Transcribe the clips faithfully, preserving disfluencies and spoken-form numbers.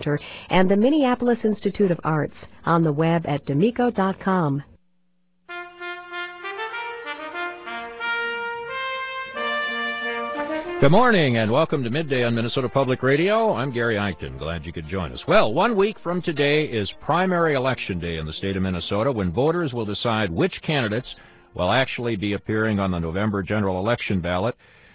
Center and the Minneapolis Institute of Arts, on the web at d'amico dot com. Good morning and welcome to Midday on Minnesota Public Radio. I'm Gary Eichten. Glad you could join us. Well, one week from today is primary election day in the state of Minnesota, when voters will decide which candidates will actually be appearing on the November general election ballot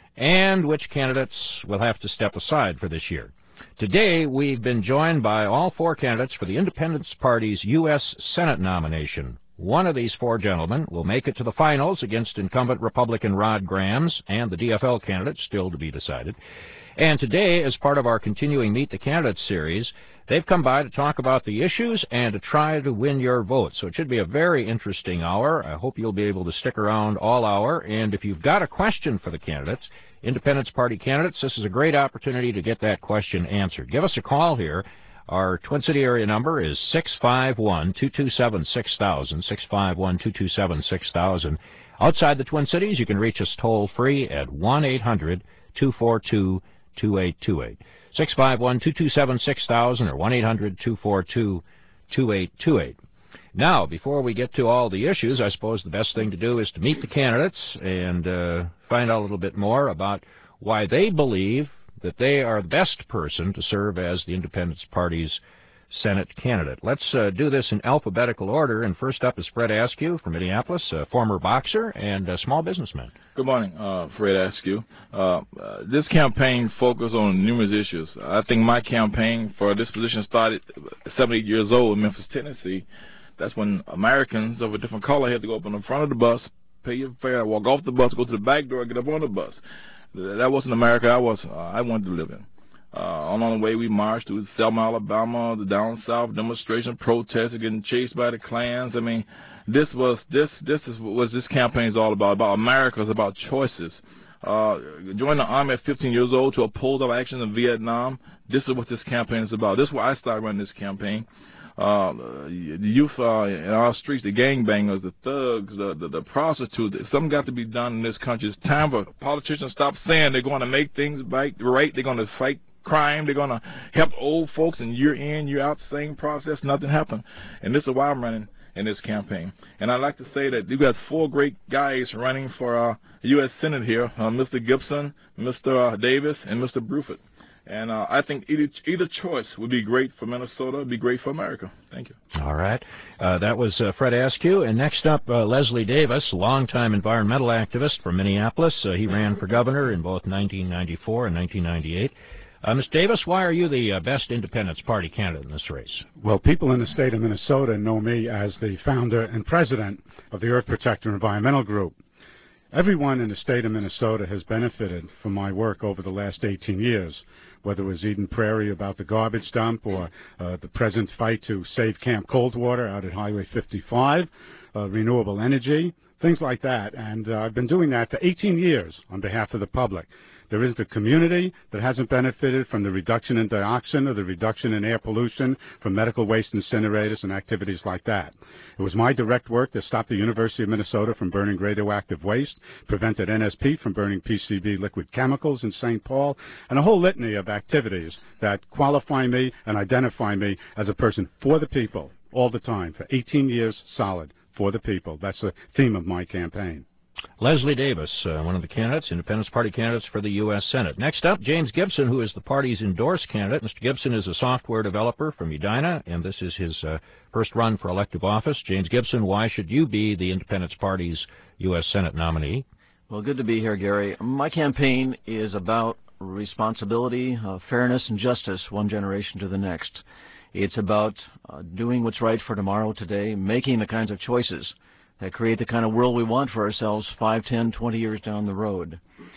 and which candidates will have to step aside for this year. Today, we've been joined by all four candidates for the Independence Party's U S Senate nomination. One of these four gentlemen will make it to the finals against incumbent Republican Rod Grams and the D F L candidate, still to be decided. And today, as part of our continuing Meet the Candidates series, they've come by to talk about the issues and to try to win your vote. So it should be a very interesting hour. I hope you'll be able to stick around all hour. And if you've got a question for the candidates, Independence Party candidates, this is a great opportunity to get that question answered. Give us a call here. Our Twin City area number is six five one, two two seven, six thousand, six five one, two two seven, six thousand. Outside the Twin Cities, you can reach us toll-free at one eight hundred, two four two, two eight two eight. six five one, two two seven, six thousand or one eight hundred, two four two, two eight two eight. Now, before we get to all the issues, I suppose the best thing to do is to meet the candidates and uh, find out a little bit more about why they believe that they are the best person to serve as the Independence Party's Senate candidate. Let's uh, do this in alphabetical order, and first up is Fred Askew from Minneapolis, a former boxer and a small businessman. Good morning, uh, Fred Askew. Uh, uh, this campaign focused on numerous issues. I think my campaign for this position started at seventy-eight years old in Memphis, Tennessee. That's when Americans of a different color had to go up on the front of the bus, pay your fare, walk off the bus, go to the back door, get up on the bus. That wasn't America I was. Uh, I wanted to live in. Uh, along the way, we marched through Selma, Alabama, the down south demonstration, protests, getting chased by the Klans. I mean, this was this this is what this campaign is all about. About America, it's about choices. Uh, joining the army at fifteen years old to oppose our actions in Vietnam. This is what this campaign is about. This is why I started running this campaign. Uh, the youth uh, in our streets, the gangbangers, the thugs, the, the, the prostitutes, something got to be done in this country. It's time for politicians to stop saying they're going to make things right, they're going to fight crime, they're going to help old folks, and year in, year out, same process, nothing happened. And this is why I'm running in this campaign. And I'd like to say that you got four great guys running for uh, U S Senate here, uh, Mister Gibson, Mister Uh, Davis, and Mister Bruford. And uh, I think either, either choice would be great for Minnesota, would be great for America. Thank you. All right. Uh, that was uh, Fred Askew. And next up, uh, Leslie Davis, longtime environmental activist from Minneapolis. Uh, he ran for governor in both nineteen ninety-four and nineteen ninety-eight. Uh, Miz Davis, why are you the uh, best Independence Party candidate in this race? Well, people in the state of Minnesota know me as the founder and president of the Earth Protector Environmental Group. Everyone in the state of Minnesota has benefited from my work over the last eighteen years, whether it was Eden Prairie about the garbage dump or uh, the present fight to save Camp Coldwater out at Highway fifty-five, uh, renewable energy, things like that. And uh, I've been doing that for eighteen years on behalf of the public. There is the community that hasn't benefited from the reduction in dioxin or the reduction in air pollution from medical waste incinerators and activities like that. It was my direct work that stopped the University of Minnesota from burning radioactive waste, prevented N S P from burning P C B liquid chemicals in Saint Paul, and a whole litany of activities that qualify me and identify me as a person for the people all the time, for eighteen years solid, for the people. That's the theme of my campaign. Leslie Davis, uh, one of the candidates, Independence Party candidates for the U S Senate. Next up, James Gibson, who is the party's endorsed candidate. Mister Gibson is a software developer from Edina, and this is his uh, first run for elective office. James Gibson, why should you be the Independence Party's U S Senate nominee? Well, good to be here, Gary. My campaign is about responsibility, uh, fairness, and justice one generation to the next. It's about uh, doing what's right for tomorrow, today, making the kinds of choices that create the kind of world we want for ourselves five, ten, twenty years down the road.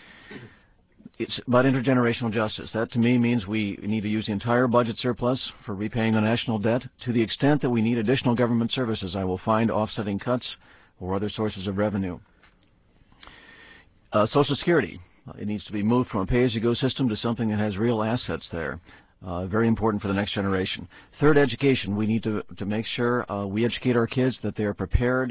It's about intergenerational justice. That, to me, means we need to use the entire budget surplus for repaying the national debt. To the extent that we need additional government services, I will find offsetting cuts or other sources of revenue. Uh, Social Security. It needs to be moved from a pay-as-you-go system to something that has real assets there. Uh, very important for the next generation. Third, education. We need to, to make sure uh, we educate our kids that they are prepared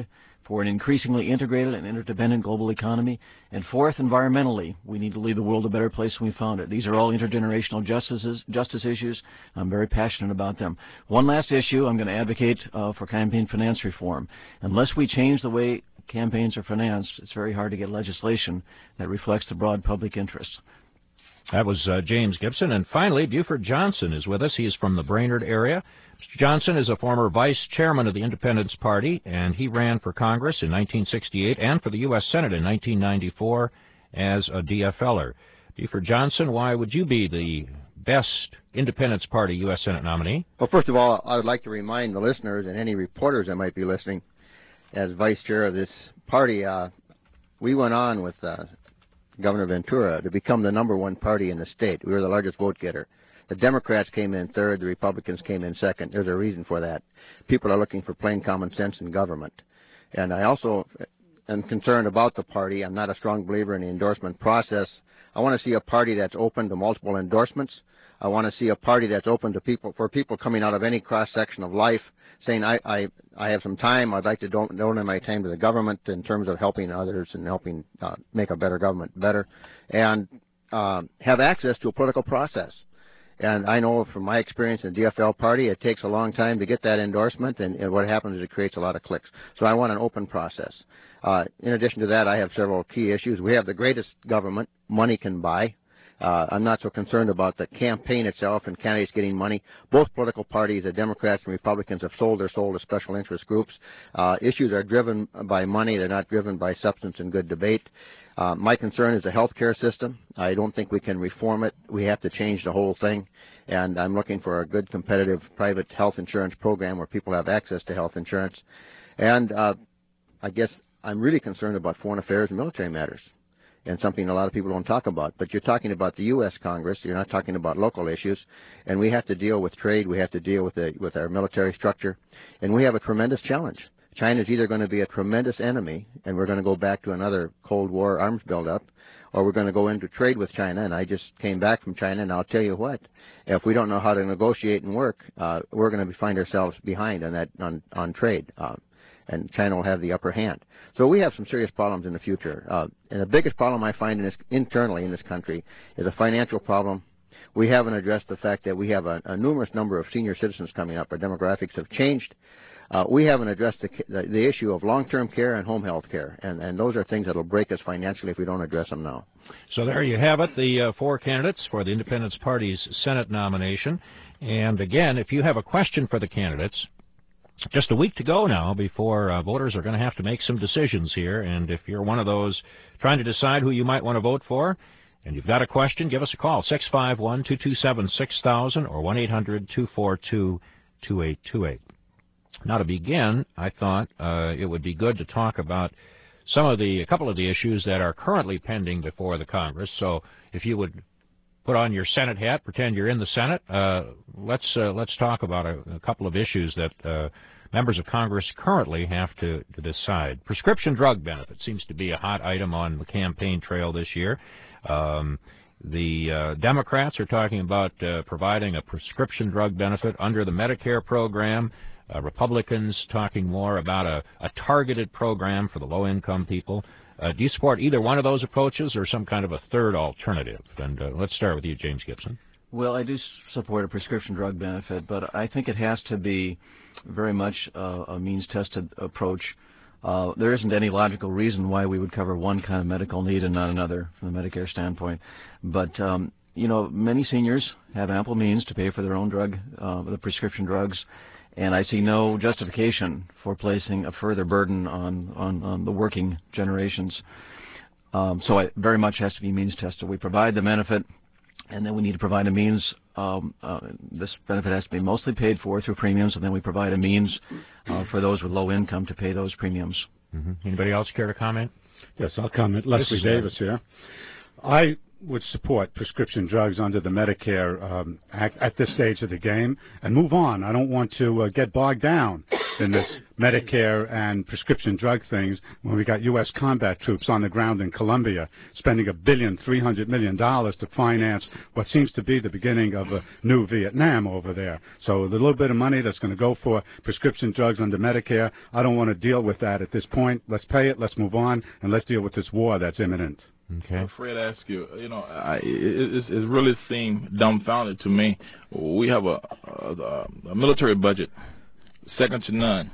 for an increasingly integrated and interdependent global economy. And fourth, environmentally, we need to leave the world a better place than we found it. These are all intergenerational justices, justice issues. I'm very passionate about them. One last issue, I'm going to advocate uh, for campaign finance reform. Unless we change the way campaigns are financed, it's very hard to get legislation that reflects the broad public interest. That was uh, James Gibson. And finally, Buford Johnson is with us. He is from the Brainerd area. Mister Johnson is a former vice chairman of the Independence Party, and he ran for Congress in nineteen sixty-eight and for the U S Senate in nineteen ninety-four as a D F L er. Buford Johnson, why would you be the best Independence Party U S Senate nominee? Well, first of all, I would like to remind the listeners and any reporters that might be listening, as vice chair of this party, uh, we went on with uh, Governor Ventura to become the number one party in the state. We were the largest vote getter. The Democrats came in third, the Republicans came in second. There's a reason for that. People are looking for plain common sense in government. And I also am concerned about the party. I'm not a strong believer in the endorsement process. I want to see a party that's open to multiple endorsements. I want to see a party that's open to people, for people coming out of any cross-section of life, saying, I, I, I have some time, I'd like to don- donate my time to the government in terms of helping others and helping uh, make a better government better, and uh, have access to a political process. And I know from my experience in the D F L party, it takes a long time to get that endorsement, and, and what happens is it creates a lot of clicks. So I want an open process. Uh, in addition to that, I have several key issues. We have the greatest government money can buy. Uh, I'm not so concerned about the campaign itself and candidates getting money. Both political parties, the Democrats and Republicans, have sold their soul to special interest groups. Uh, issues are driven by money. They're not driven by substance and good debate. Uh, my concern is the health care system. I don't think we can reform it. We have to change the whole thing. And I'm looking for a good competitive private health insurance program where people have access to health insurance. And uh, I guess I'm really concerned about foreign affairs and military matters, and something a lot of people don't talk about. But you're talking about the U S Congress. You're not talking about local issues. And we have to deal with trade. We have to deal with, the, with our military structure. And we have a tremendous challenge. China's either going to be a tremendous enemy, and we're going to go back to another Cold War arms buildup, or we're going to go into trade with China. And I just came back from China, and I'll tell you what, if we don't know how to negotiate and work, uh, we're going to find ourselves behind on that on, on trade, uh, and China will have the upper hand. So we have some serious problems in the future. Uh, and the biggest problem I find in this, internally in this country is a financial problem. We haven't addressed the fact that we have a, a numerous number of senior citizens coming up. Our demographics have changed. Uh, we haven't addressed the, the, the issue of long-term care and home health care, and, and those are things that will break us financially if we don't address them now. So there you have it, the uh, four candidates for the Independence Party's Senate nomination. And again, if you have a question for the candidates, just a week to go now before uh, voters are going to have to make some decisions here. And if you're one of those trying to decide who you might want to vote for, and you've got a question, give us a call, six five one, two two seven, six thousand or one eight hundred, two four two, two eight two eight. Now, to begin, I thought uh, it would be good to talk about some of the, a couple of the issues that are currently pending before the Congress. So if you would put on your Senate hat, pretend you're in the Senate, uh, let's uh, let's talk about a, a couple of issues that uh, members of Congress currently have to, to decide. Prescription drug benefit seems to be a hot item on the campaign trail this year. Um, the uh, Democrats are talking about uh, providing a prescription drug benefit under the Medicare program. Uh, Republicans talking more about a, a targeted program for the low-income people. Uh, do you support either one of those approaches or some kind of a third alternative? And uh, let's start with you, James Gibson. Well, I do support a prescription drug benefit, but I think it has to be very much uh, a means-tested approach. Uh, there isn't any logical reason why we would cover one kind of medical need and not another from the Medicare standpoint. But, um, you know, many seniors have ample means to pay for their own drug, uh, the prescription drugs. And I see no justification for placing a further burden on, on, on the working generations. Um, so it very much has to be means tested. We provide the benefit, and then we need to provide a means. Um, uh, this benefit has to be mostly paid for through premiums, and then we provide a means uh, for those with low income to pay those premiums. Mm-hmm. Anybody else care to comment? Yes, I'll comment. Leslie Davis here. I would support prescription drugs under the Medicare um, Act at this stage of the game and move on. I don't want to uh, get bogged down in this Medicare and prescription drug things when we got U S combat troops on the ground in Colombia spending a billion, three hundred million dollars to finance what seems to be the beginning of a new Vietnam over there. So the little bit of money that's going to go for prescription drugs under Medicare, I don't want to deal with that at this point. Let's pay it, let's move on, and let's deal with this war that's imminent. Okay. Fred, ask you, you know, I, it, it's, it really seemed dumbfounded to me. We have a, a, a military budget, second to none.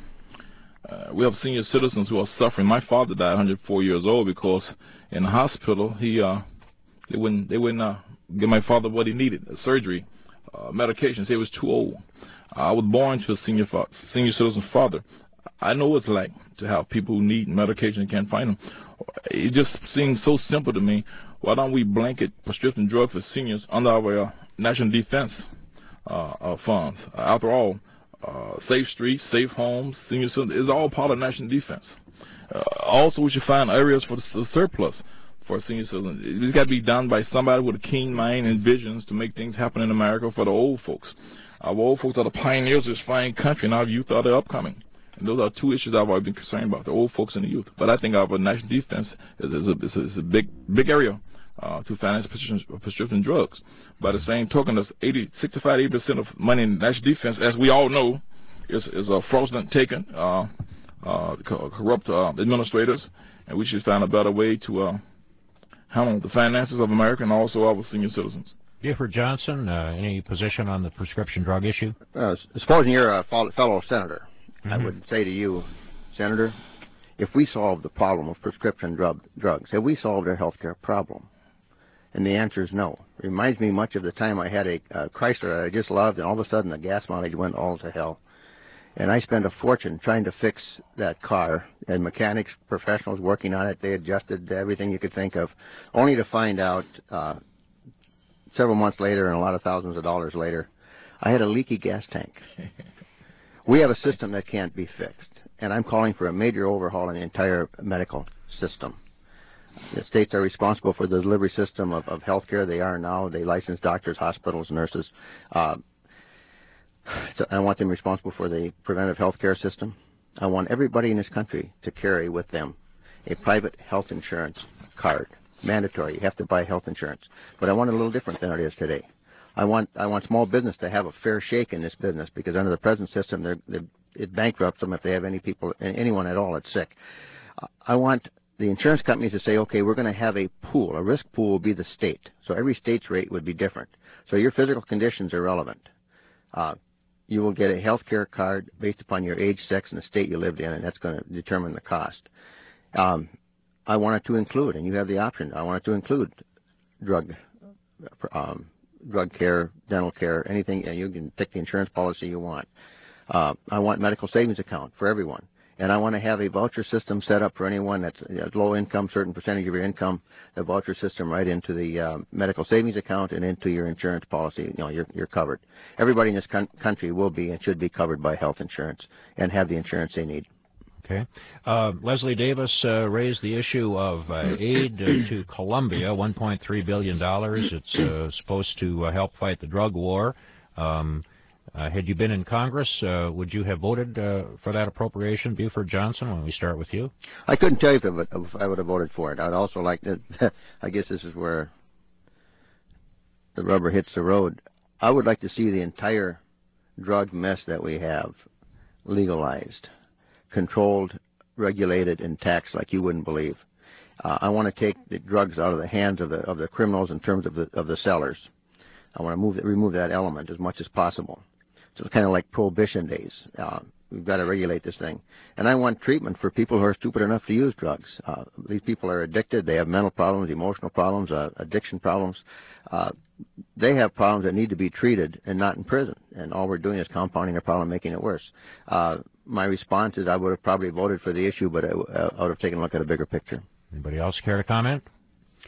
Uh, we have senior citizens who are suffering. My father died one hundred four years old because in the hospital, he uh, they wouldn't they wouldn't uh, give my father what he needed, a surgery, uh, medication. Say he was too old. I was born to a senior senior citizen father. I know what it's like to have people who need medication and can't find them. It just seems so simple to me. Why don't we blanket prescription drugs for seniors under our uh, national defense uh, uh, funds? Uh, after all, uh, safe streets, safe homes, senior citizens is all part of national defense. Uh, also, we should find areas for the, the surplus for senior citizens. It's got to be done by somebody with a keen mind and visions to make things happen in America for the old folks. Our old folks are the pioneers of this fine country, and our youth are the upcoming. And those are two issues I've always been concerned about, the old folks and the youth. But I think our national defense is, is, a, is, a, is a big big area uh, to finance prescription, prescription drugs. By the same token, there's eighty, sixty-five, eighty percent of money in national defense, as we all know, is, is uh, fraudulent taken, uh, uh, corrupt uh, administrators, and we should find a better way to uh, handle the finances of America and also our senior citizens. Buford Johnson, uh, any position on the prescription drug issue? Uh, supposing you're a fellow senator, Mm-hmm. I would say to you, Senator, if we solve the problem of prescription drug, drugs, have we solved our health care problem? And the answer is no. It reminds me much of the time I had a uh, Chrysler that I just loved, and all of a sudden the gas mileage went all to hell. And I spent a fortune trying to fix that car, and mechanics, professionals working on it, they adjusted everything you could think of, only to find out uh, several months later and a lot of thousands of dollars later, I had a leaky gas tank. We have a system that can't be fixed, and I'm calling for a major overhaul in the entire medical system. The states are responsible for the delivery system of, of health care. They are now. They license doctors, hospitals, nurses. Uh, so I want them responsible for the preventive health care system. I want everybody in this country to carry with them a private health insurance card. Mandatory. You have to buy health insurance. But I want it a little different than it is today. I want I want small business to have a fair shake in this business, because under the present system, they're, they're, it bankrupts them if they have any people, anyone at all that's sick. I want the insurance companies to say, okay, we're going to have a pool. A risk pool will be the state. So every state's rate would be different. So your physical conditions are relevant. Uh, you will get a health care card based upon your age, sex, and the state you lived in, and that's going to determine the cost. Um, I want it to include, and you have the option, I want it to include drug um, drug care, dental care, anything, and you can pick the insurance policy you want. Uh, I want medical savings account for everyone. And I want to have a voucher system set up for anyone that's at low income, certain percentage of your income, the voucher system right into the uh, medical savings account and into your insurance policy. You know, you're, you're covered. Everybody in this con- country will be and should be covered by health insurance and have the insurance they need. Okay. Uh, Leslie Davis uh, raised the issue of uh, aid uh, to Colombia, one point three billion dollars. It's uh, supposed to uh, help fight the drug war. Um, uh, had you been in Congress, uh, would you have voted uh, for that appropriation, Buford Johnson, when we start with you? I couldn't tell you if, it, if I would have voted for it. I'd also like to, I guess this is where the rubber hits the road. I would like to see the entire drug mess that we have legalized, controlled, regulated, and taxed like you wouldn't believe. Uh, I want to take the drugs out of the hands of the of the criminals in terms of the of the sellers. I want to move remove that element as much as possible. So it's kind of like prohibition days. Uh, we've got to regulate this thing. And I want treatment for people who are stupid enough to use drugs. Uh, these people are addicted. They have mental problems, emotional problems, uh, addiction problems. Uh, they have problems that need to be treated and not in prison. And all we're doing is compounding their problem, making it worse. Uh, my response is I would have probably voted for the issue, but I, I would have taken a look at a bigger picture. Anybody else care to comment?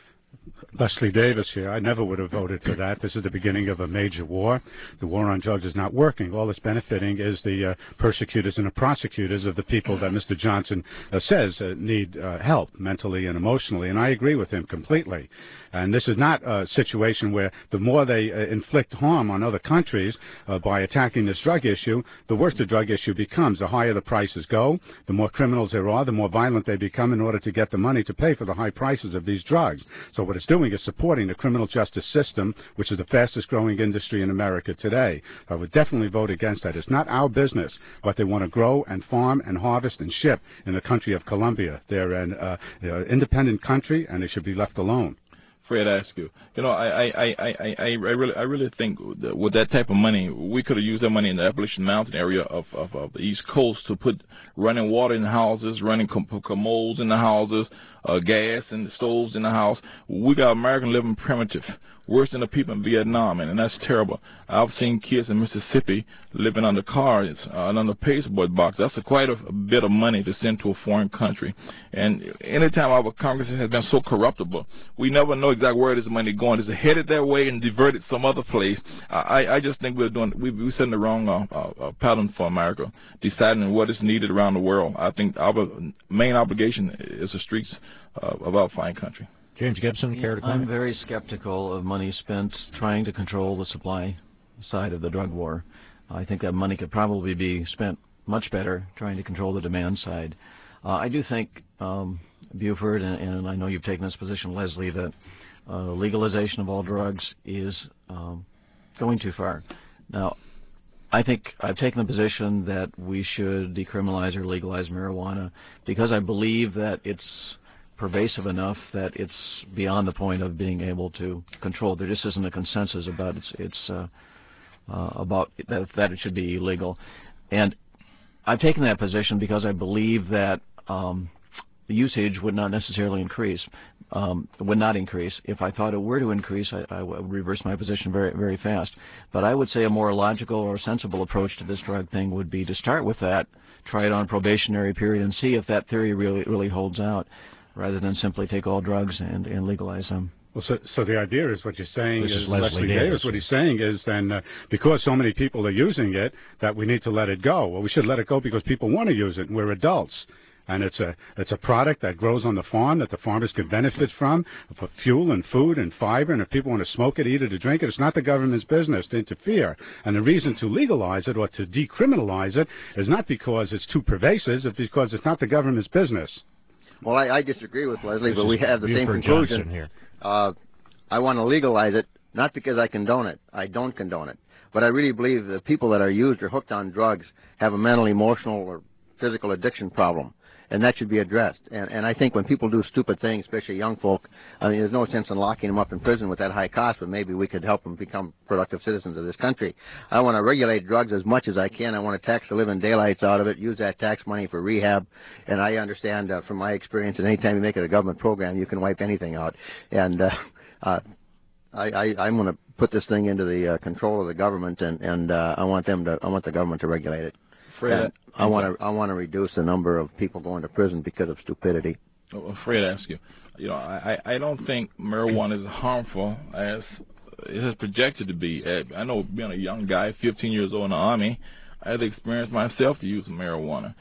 Leslie Davis here. I never would have voted for that. This is the beginning of a major war. The war on drugs is not working. All it's benefiting is the uh, persecutors and the prosecutors of the people that Mister Johnson uh, says uh, need uh, help mentally and emotionally, and I agree with him completely. And this is not a situation where the more they uh, inflict harm on other countries uh, by attacking this drug issue, the worse the drug issue becomes. The higher the prices go, the more criminals there are, the more violent they become in order to get the money to pay for the high prices of these drugs. So what it's doing is supporting the criminal justice system, which is the fastest growing industry in America today. I would definitely vote against that. It's not our business what they want to grow and farm and harvest and ship in the country of Colombia. They're an uh, they're an independent country, and they should be left alone. Fred Askew, you know, I, I, I, I, I really, I really think that with that type of money, we could have used that money in the Appalachian Mountain area of, of, of the East Coast to put running water in the houses, running com commodes in the houses, uh, gas in the stoves in the house. We got American living primitive, worse than the people in Vietnam, and, and that's terrible. I've seen kids in Mississippi living under cars uh, and under pasteboard box. That's a, quite a, a bit of money to send to a foreign country. And anytime our Congress has been so corruptible, we never know exactly where this money going. Is it headed that way and diverted some other place? I, I just think we're doing we, we're setting the wrong uh, uh, pattern for America, deciding what is needed around the world. I think our main obligation is the streets uh, of our fine country. James Gibson, care to comment? I'm very skeptical of money spent trying to control the supply side of the drug war. I think that money could probably be spent much better trying to control the demand side. Uh, I do think, um, Buford, and, and I know you've taken this position, Leslie, that uh, legalization of all drugs is um, going too far. Now, I think I've taken the position that we should decriminalize or legalize marijuana because I believe that it's pervasive enough that it's beyond the point of being able to control. There just isn't a consensus about its, its uh, uh, about that, that it should be illegal. And I've taken that position because I believe that um, the usage would not necessarily increase, um, would not increase. If I thought it were to increase, I, I would reverse my position very, very fast. But I would say a more logical or sensible approach to this drug thing would be to start with that, try it on a probationary period, and see if that theory really, really holds out, rather than simply take all drugs and, and legalize them. Well, so, so the idea is what you're saying This is, is Leslie Leslie Davis. Davis, what he's saying is then uh, because so many people are using it, that we need to let it go. Well, we should let it go because people want to use it, and we're adults. And it's a it's a product that grows on the farm that the farmers can benefit from for fuel and food and fiber. And if people want to smoke it, eat it, or drink it, it's not the government's business to interfere. And the reason to legalize it or to decriminalize it is not because it's too pervasive, it's because it's not the government's business. Well, I, I disagree with Leslie, This but we is have the same Buford conclusion. Johnson here. Uh, I want to legalize it, not because I condone it. I don't condone it. But I really believe that people that are used or hooked on drugs have a mental, emotional, or physical addiction problem, and that should be addressed. And, and I think when people do stupid things, especially young folk, I mean, there's no sense in locking them up in prison with that high cost, but maybe we could help them become productive citizens of this country. I want to regulate drugs as much as I can. I want to tax the living daylights out of it, use that tax money for rehab. And I understand uh, from my experience that anytime you make it a government program, you can wipe anything out. And uh, uh, I, I, I'm going to put this thing into the uh, control of the government, and, and uh, I want them to, I want the government to regulate it. Fred, I want to I want to reduce the number of people going to prison because of stupidity. Fred Askew, you know, I, I don't think marijuana is harmful as it is projected to be. I know being a young guy, fifteen years old in the Army, I had the experience myself to use marijuana.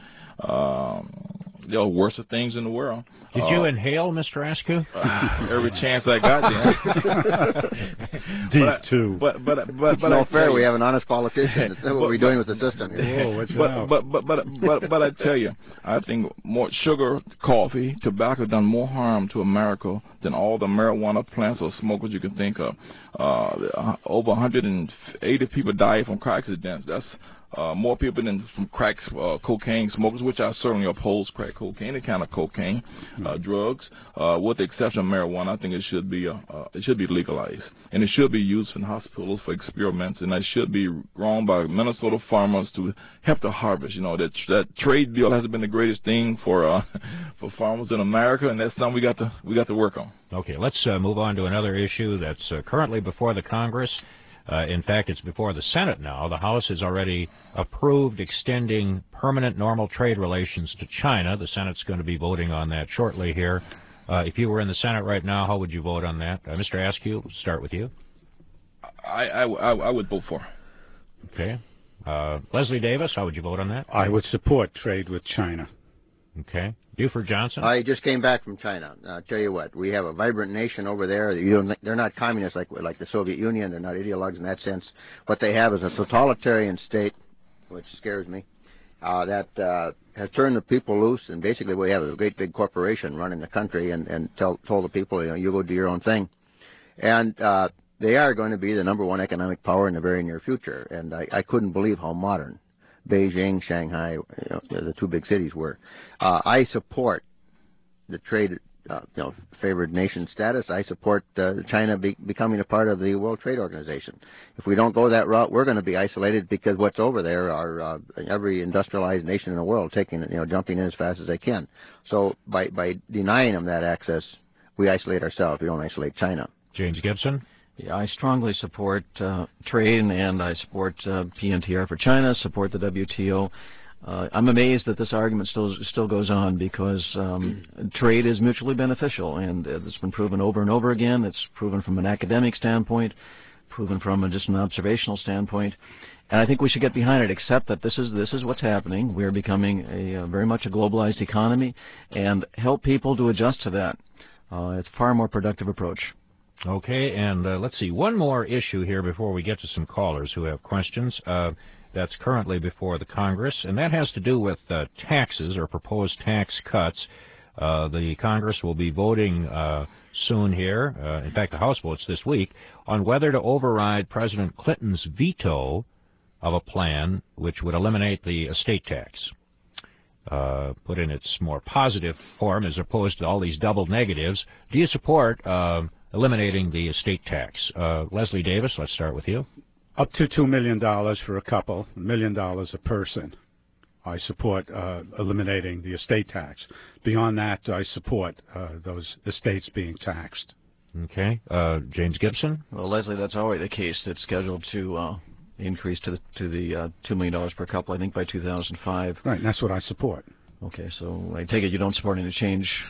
Um, there are worse things in the world. Did uh, you inhale, Mister Askew? Uh, every chance I got, then. Deep, but, too. But, but, but, but, It's no I fair. you, We have an honest politician. That's what but, we're doing with the system here. Whoa, what's but, but, but, but, but, but I tell you, I think more sugar, coffee, tobacco done more harm to America than all the marijuana plants or smokers you can think of. Uh, over one hundred eighty people died from car accidents. That's Uh, more people than from crack uh, cocaine smokers, which I certainly oppose crack cocaine, any kind of cocaine, uh, drugs. Uh, with the exception of marijuana, I think it should be uh, uh, it should be legalized, and it should be used in hospitals for experiments, and it should be grown by Minnesota farmers to help the harvest. You know, that that trade deal has been the greatest thing for uh, for farmers in America, and that's something we got to we got to work on. Okay, let's uh, move on to another issue that's uh, currently before the Congress. Uh, in fact, it's before the Senate now. The House has already approved extending permanent normal trade relations to China. The Senate's going to be voting on that shortly here. Uh, if you were in the Senate right now, how would you vote on that? Uh, Mister Askew, we'll start with you. I, I, I, I would vote for. Okay. Uh, Leslie Davis, how would you vote on that? I would support trade with China. Okay. Buford Johnson? I just came back from China. I'll tell you what, we have a vibrant nation over there. You don't, they're not communists like like the Soviet Union. They're not ideologues in that sense. What they have is a totalitarian state, which scares me, uh, that uh, has turned the people loose. And basically we have a great big corporation running the country and, and tell, told the people, you know, you go do your own thing. And uh, they are going to be the number one economic power in the very near future. And I, I couldn't believe how modern Beijing, Shanghai, you know, the two big cities were. Uh, I support the trade, uh, you know, favored nation status. I support uh, China be, becoming a part of the World Trade Organization. If we don't go that route, we're going to be isolated because what's over there are uh, every industrialized nation in the world taking, you know, jumping in as fast as they can. So by by denying them that access, we isolate ourselves. We don't isolate China. James Gibson? Yeah, I strongly support uh, trade, and I support uh, P N T R for China, support the W T O. Uh, I'm amazed that this argument still still goes on because um, trade is mutually beneficial, and uh, it's been proven over and over again. It's proven from an academic standpoint, proven from a, just an observational standpoint, and I think we should get behind it. Accept that this is this is what's happening. We're becoming a uh, very much a globalized economy, and help people to adjust to that. Uh, it's a far more productive approach. Okay, and uh, let's see, one more issue here before we get to some callers who have questions. Uh, that's currently before the Congress, and that has to do with uh, taxes or proposed tax cuts. Uh, the Congress will be voting uh, soon here, uh, in fact the House votes this week, on whether to override President Clinton's veto of a plan which would eliminate the estate tax. Uh, put in its more positive form as opposed to all these double negatives. Do you support uh, eliminating the estate tax? Uh, Leslie Davis, let's start with you. Up to two million dollars for a couple, a million dollars a person. I support uh, eliminating the estate tax. Beyond that, I support uh, those estates being taxed. Okay. Uh, James Gibson? Well, Leslie, that's already the case. It's scheduled to uh, increase to the, to the uh, two million dollars per couple, I think, by two thousand five. Right, and that's what I support. Okay, so I take it you don't support any change?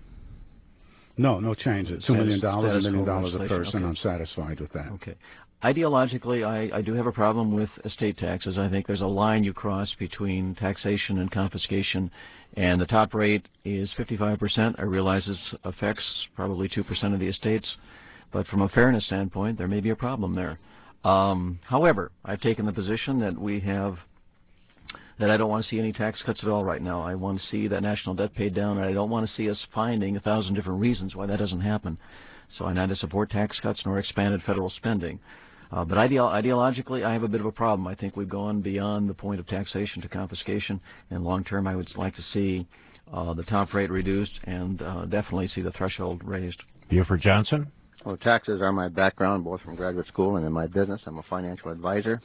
No, no changes. Two million dollars, a million dollars a person. Okay. I'm satisfied with that. Okay. Ideologically, I, I do have a problem with estate taxes. I think there's a line you cross between taxation and confiscation, and the top rate is fifty-five percent. I realize this affects probably two percent of the estates, but from a fairness standpoint, there may be a problem there. Um, however, I've taken the position that we have, that I don't want to see any tax cuts at all right now. I want to see that national debt paid down, and I don't want to see us finding a thousand different reasons why that doesn't happen. So I neither support tax cuts nor expanded federal spending. Uh, but ideal, ideologically, I have a bit of a problem. I think we've gone beyond the point of taxation to confiscation, and long term I would like to see uh, the top rate reduced and uh, definitely see the threshold raised. Buford Johnson? Well, taxes are my background, both from graduate school and in my business. I'm a financial advisor.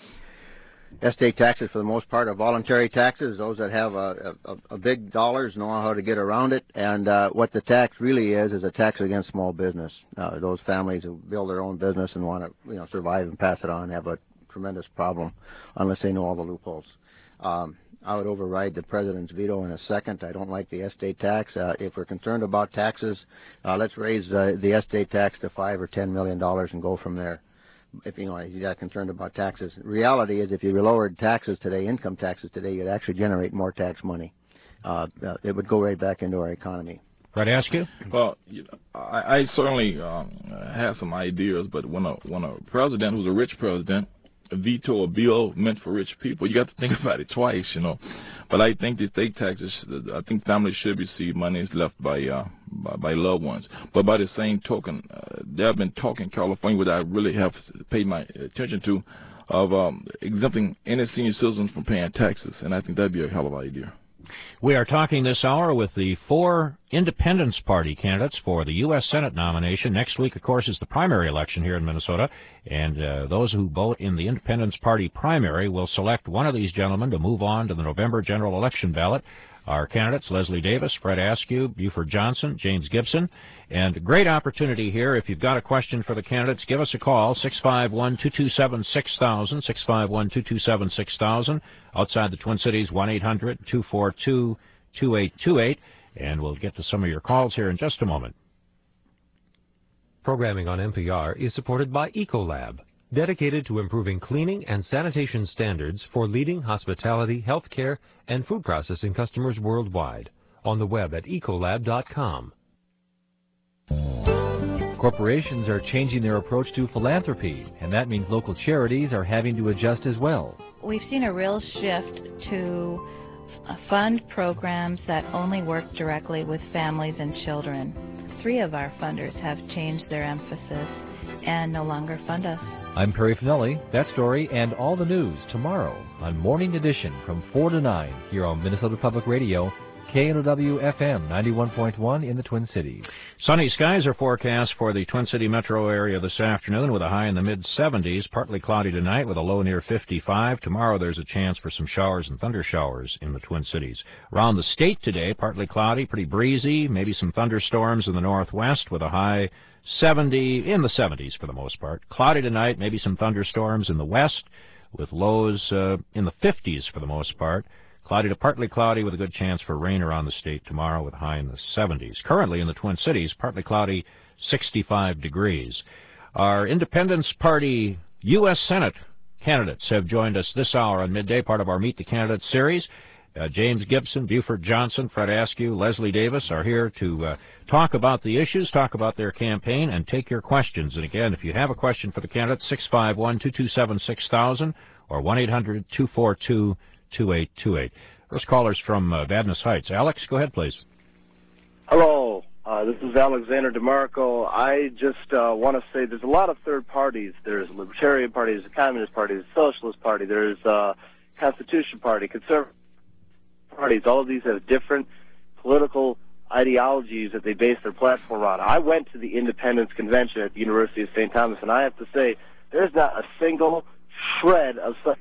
Estate taxes, for the most part, are voluntary taxes. Those that have a, a, a big dollars know how to get around it. And uh, what the tax really is is a tax against small business. Uh, those families who build their own business and want to, you know, survive and pass it on have a tremendous problem unless they know all the loopholes. Um, I would override the president's veto in a second. I don't like the estate tax. Uh, if we're concerned about taxes, uh, let's raise uh, the estate tax to five or ten million dollars and go from there. If you know you're not concerned about taxes, reality is if you lowered taxes today, income taxes today, you'd actually generate more tax money. Uh, uh, it would go right back into our economy. Right, ask you? Well, you know, I, I certainly um, have some ideas, but when a when a president who's a rich president veto a bill meant for rich people, you got to think about it twice, you know. But I think the estate taxes, I think families should receive monies left by uh, by, by loved ones. But by the same token, uh, there have been talk in California, which I really have paid my attention to, of um, exempting any senior citizens from paying taxes, and I think that'd be a hell of an idea. We are talking this hour with the four Independence Party candidates for the U S Senate nomination. Next week, of course, is the primary election here in Minnesota, and uh, those who vote in the Independence Party primary will select one of these gentlemen to move on to the November general election ballot. Our candidates, Leslie Davis, Fred Askew, Buford Johnson, James Gibson. And great opportunity here. If you've got a question for the candidates, give us a call, six five one, two two seven, six thousand, six five one, two two seven, six thousand. Outside the Twin Cities, one eight hundred, two four two, two eight two eight. And we'll get to some of your calls here in just a moment. Programming on N P R is supported by Ecolab, dedicated to improving cleaning and sanitation standards for leading hospitality, healthcare, and food processing customers worldwide. On the web at ecolab dot com. Corporations are changing their approach to philanthropy, and that means local charities are having to adjust as well. We've seen a real shift to fund programs that only work directly with families and children. Three of our funders have changed their emphasis and no longer fund us. I'm Perry Finelli. That story and all the news tomorrow on Morning Edition from four to nine here on Minnesota Public Radio, K N O W F M ninety-one point one in the Twin Cities. Sunny skies are forecast for the Twin City metro area this afternoon with a high in the mid seventies. Partly cloudy tonight with a low near fifty-five. Tomorrow there's a chance for some showers and thunder showers in the Twin Cities. Around the state today, partly cloudy, pretty breezy, maybe some thunderstorms in the northwest with a high seventy, in the seventies for the most part. Cloudy tonight, maybe some thunderstorms in the west with lows uh, in the fifties for the most part. Cloudy to partly cloudy with a good chance for rain around the state tomorrow with a high in the seventies. Currently in the Twin Cities, partly cloudy, sixty-five degrees. Our Independence Party U S Senate candidates have joined us this hour on midday, part of our Meet the Candidates series. Uh, James Gibson, Buford Johnson, Fred Askew, Leslie Davis are here to uh, talk about the issues, talk about their campaign, and take your questions. And again, if you have a question for the candidates, six five one, two two seven, six thousand or one eight hundred, two four two, two eight two eight. First caller's from uh, Vadnais Heights. Alex, go ahead, please. Hello, uh, this is Alexander DeMarco. I just uh, want to say there's a lot of third parties. There's the Libertarian Party, there's the Communist Party, there's the Socialist Party, there's uh, Constitution Party, Conservative parties. All of these have different political ideologies that they base their platform on. I went to the Independence Convention at the University of Saint Thomas, and I have to say there's not a single shred of such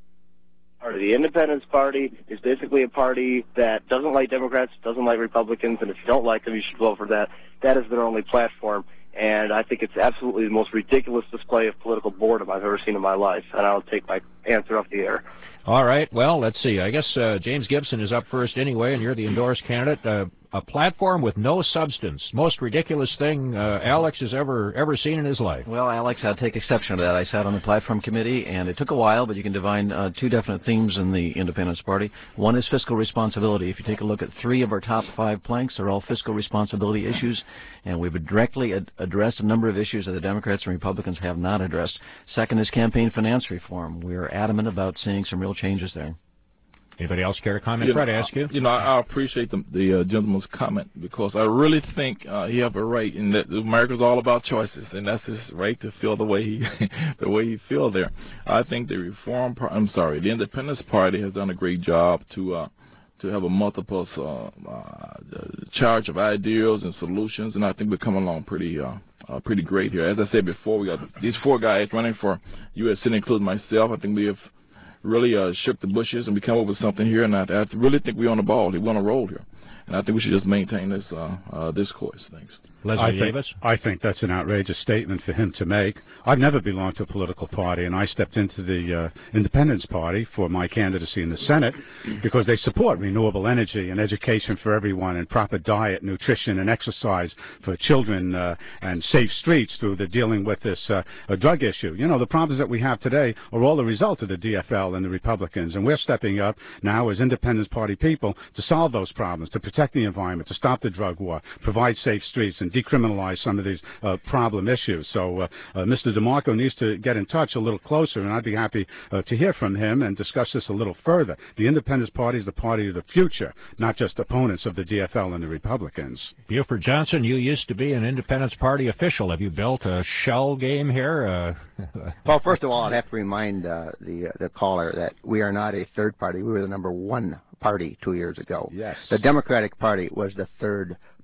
party. The Independence Party is basically a party that doesn't like Democrats, doesn't like Republicans, and if you don't like them, you should vote for that. That is their only platform, and I think it's absolutely the most ridiculous display of political boredom I've ever seen in my life, and I'll take my answer off the air. All right, well, let's see. I guess uh, James Gibson is up first anyway, and you're the endorsed candidate. Uh, a platform with no substance. Most ridiculous thing uh, Alex has ever ever seen in his life. Well, Alex, I'll take exception to that. I sat on the platform committee, and it took a while, but you can divine uh, two definite themes in the Independence Party. One is fiscal responsibility. If you take a look at three of our top five planks, they're all fiscal responsibility issues, and we've directly ad- addressed a number of issues that the Democrats and Republicans have not addressed. Second is campaign finance reform. We are adamant about seeing some real changes there. Anybody else care to comment? You Fred, know, ask you. You know, I, I appreciate the, the uh, gentleman's comment because I really think uh, he have a right in that America's all about choices, and that's his right to feel the way he the way he feel there. I think the Reform Party, I'm sorry, the Independence Party has done a great job to uh, to have a multiple uh, uh, charge of ideas and solutions, and I think we're coming along pretty uh, uh, pretty great here. As I said before, we got these four guys running for U S Senate, including myself. I think we have really uh, shook the bushes and we come up with something here, and I, I really think we're on the ball. We're on a roll here, and I think we should just maintain this uh, uh, this course. Thanks. Leslie I think, Davis? I think that's an outrageous statement for him to make. I've never belonged to a political party, and I stepped into the uh, Independence Party for my candidacy in the Senate because they support renewable energy and education for everyone and proper diet, nutrition, and exercise for children uh, and safe streets through the dealing with this uh, drug issue. You know, the problems that we have today are all the result of the D F L and the Republicans, and we're stepping up now as Independence Party people to solve those problems, to protect the environment, to stop the drug war, provide safe streets, and decriminalize some of these uh, problem issues. So uh, uh, Mister DeMarco needs to get in touch a little closer, and I'd be happy uh, to hear from him and discuss this a little further. The Independence Party is the party of the future, not just opponents of the D F L and the Republicans. Buford Johnson, you used to be an Independence Party official. Have you built a shell game here? Uh, well, first of all, I'd have to remind uh, the uh, the caller that we are not a third party. We were the number one party two years ago. Yes. The Democratic Party was the third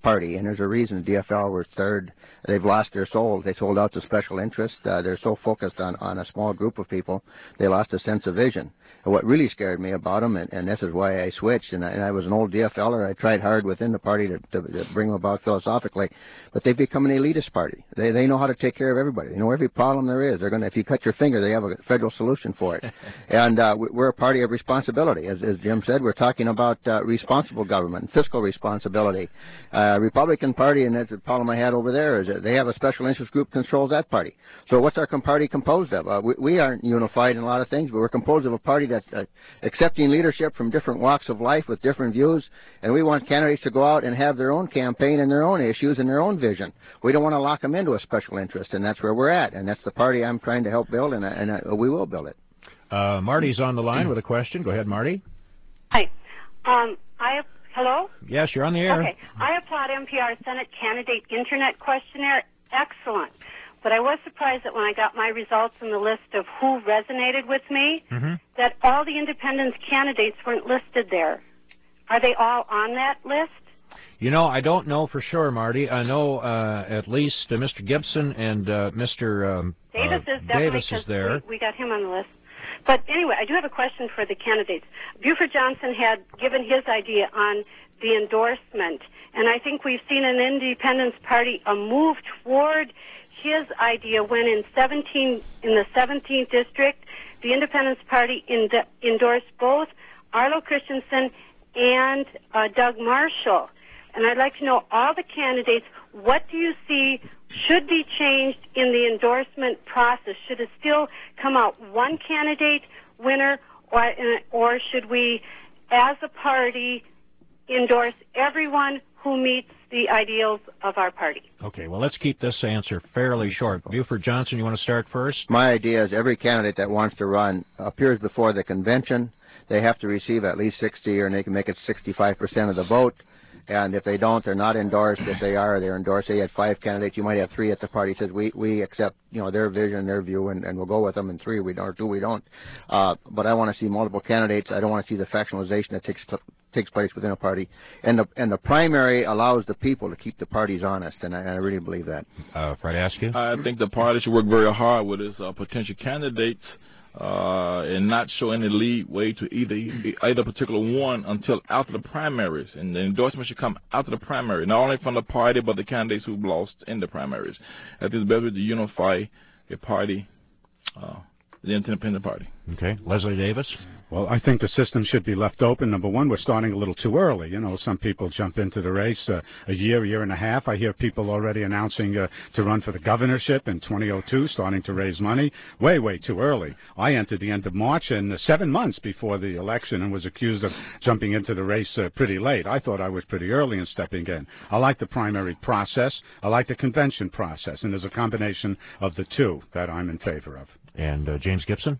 party, and there's a reason the D F L were third. They've lost their soul. They sold out to special interest. Uh, they're so focused on, on a small group of people, they lost a sense of vision. And what really scared me about them, and, and this is why I switched, and I, and I was an old D F L er, I tried hard within the party to, to, to bring them about philosophically, but they've become an elitist party. They they know how to take care of everybody. They know every problem there is. They're going to, if you cut your finger, they have a federal solution for it. And uh, we're a party of responsibility. As, as Jim said, we're talking about uh, responsible government, fiscal responsibility. Uh, Republican Party, and that's the problem I had over there, is that they have a special interest group controls that party. So what's our party composed of? Uh, we, we aren't unified in a lot of things, but we're composed of a party that's uh, accepting leadership from different walks of life with different views, and we want candidates to go out and have their own campaign and their own issues and their own vision. We don't want to lock them into a special interest, and that's where we're at, and that's the party I'm trying to help build, and, and uh, we will build it. Uh, Marty's on the line with a question. Go ahead, Marty. Hi. Um, I hello? Yes, you're on the air. Okay. I applaud N P R's Senate Candidate Internet Questionnaire. Excellent. But I was surprised that when I got my results in the list of who resonated with me, mm-hmm. that all the independence candidates weren't listed there. Are they all on that list? You know, I don't know for sure, Marty. I know uh, at least uh, Mister Gibson and uh, Mister Um, Davis uh, is definitely, Davis is there. We, we got him on the list. But anyway, I do have a question for the candidates. Buford Johnson had given his idea on the endorsement, and I think we've seen in the Independence Party a move toward his idea when in seventeen in the seventeenth district, the Independence Party ind endorsed both Arlo Christensen and uh, Doug Marshall. And I'd like to know, all the candidates, what do you see should be changed in the endorsement process? Should it still come out one candidate winner, or, or should we, as a party, endorse everyone who meets the ideals of our party? Okay, well, let's keep this answer fairly short. Buford Johnson, you want to start first? My idea is every candidate that wants to run appears before the convention. They have to receive at least sixty, or they can make it sixty-five percent of the vote. And if they don't, they're not endorsed. If they are, they're endorsed. Say you had five candidates, you might have three at the party says we we accept, you know, their vision, their view, and, and we'll go with them. And three we don't, or two we don't. Uh, but I want to see multiple candidates. I don't want to see the factionalization that takes takes place within a party. And the and the primary allows the people to keep the parties honest, and I, I really believe that. Uh, Fred Askew? I think the party should work very hard with its uh, potential candidates. Uh, and not show any lead way to either either particular one until after the primaries, and the endorsement should come after the primary, not only from the party but the candidates who've lost in the primaries. I think it's better to unify a party, uh, the independent party. Okay, Leslie Davis. Well, I think the system should be left open. Number one, we're starting a little too early. You know, some people jump into the race uh, a year, year and a half. I hear people already announcing uh, to run for the governorship in twenty oh two, starting to raise money. Way, way too early. I entered the end of March and uh, seven months before the election and was accused of jumping into the race uh, pretty late. I thought I was pretty early in stepping in. I like the primary process. I like the convention process. And there's a combination of the two that I'm in favor of. And uh, James Gibson?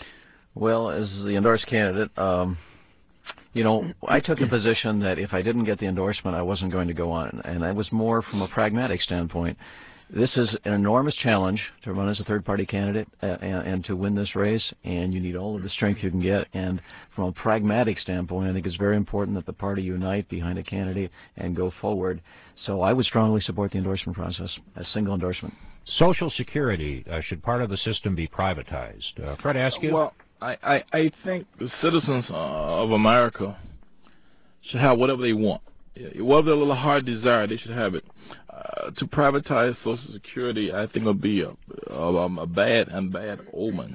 Well, as the endorsed candidate, um, you know, I took the position that if I didn't get the endorsement, I wasn't going to go on. And I was more from a pragmatic standpoint. This is an enormous challenge to run as a third-party candidate uh, and, and to win this race, and you need all of the strength you can get. And from a pragmatic standpoint, I think it's very important that the party unite behind a candidate and go forward. So I would strongly support the endorsement process, a single endorsement. Social Security, uh, should part of the system be privatized? Uh, Fred Askew? Well, I, I, I think the citizens uh, of America should have whatever they want. Whatever their little heart desire, they should have it. Uh, to privatize Social Security, I think, will be a, a, a bad and bad omen.